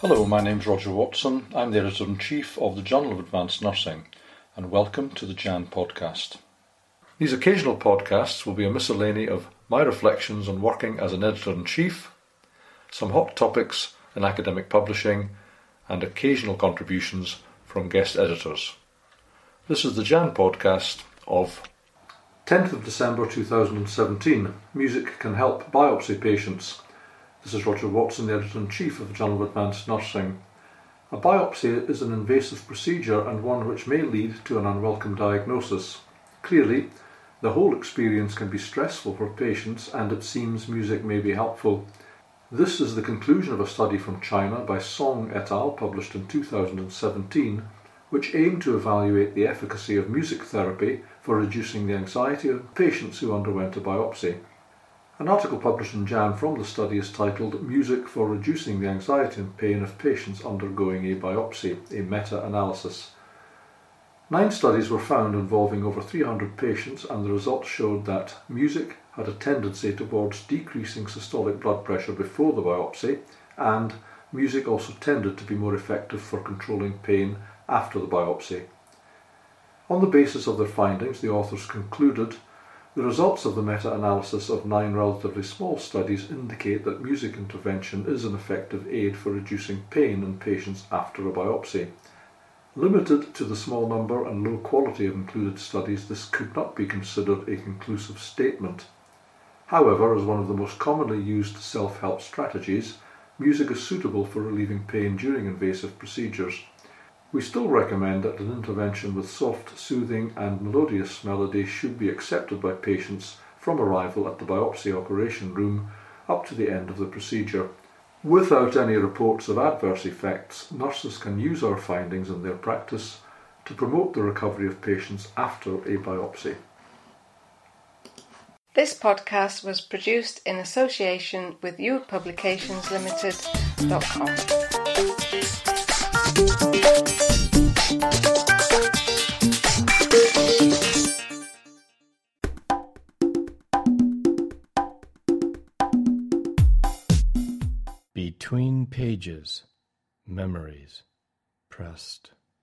Hello, my name's Roger Watson. I'm the Editor-in-Chief of the Journal of Advanced Nursing, and welcome to the JAN podcast. These occasional podcasts will be a miscellany of my reflections on working as an Editor-in-Chief, some hot topics in academic publishing, and occasional contributions from guest editors. This is the JAN podcast of 10th of December 2017. Music can help biopsy patients. This is Roger Watson, the Editor-in-Chief of the Journal of Advanced Nursing. A biopsy is an invasive procedure and one which may lead to an unwelcome diagnosis. Clearly, the whole experience can be stressful for patients, and it seems music may be helpful. This is the conclusion of a study from China by Song et al., published in 2017, which aimed to evaluate the efficacy of music therapy for reducing the anxiety of patients who underwent a biopsy. An article published in JAN from the study is titled "Music for Reducing the Anxiety and Pain of Patients Undergoing a Biopsy, a Meta-Analysis." 9 studies were found involving over 300 patients, and the results showed that music had a tendency towards decreasing systolic blood pressure before the biopsy, and music also tended to be more effective for controlling pain after the biopsy. On the basis of their findings, the authors concluded the results of the meta-analysis of 9 relatively small studies indicate that music intervention is an effective aid for reducing pain in patients after a biopsy. Limited to the small number and low quality of included studies, this could not be considered a conclusive statement. However, as one of the most commonly used self-help strategies, music is suitable for relieving pain during invasive procedures. We still recommend that an intervention with soft, soothing and melodious melody should be accepted by patients from arrival at the biopsy operation room up to the end of the procedure. Without any reports of adverse effects, nurses can use our findings in their practice to promote the recovery of patients after a biopsy. This podcast was produced in association with youpublicationslimited.com. Between pages, memories pressed.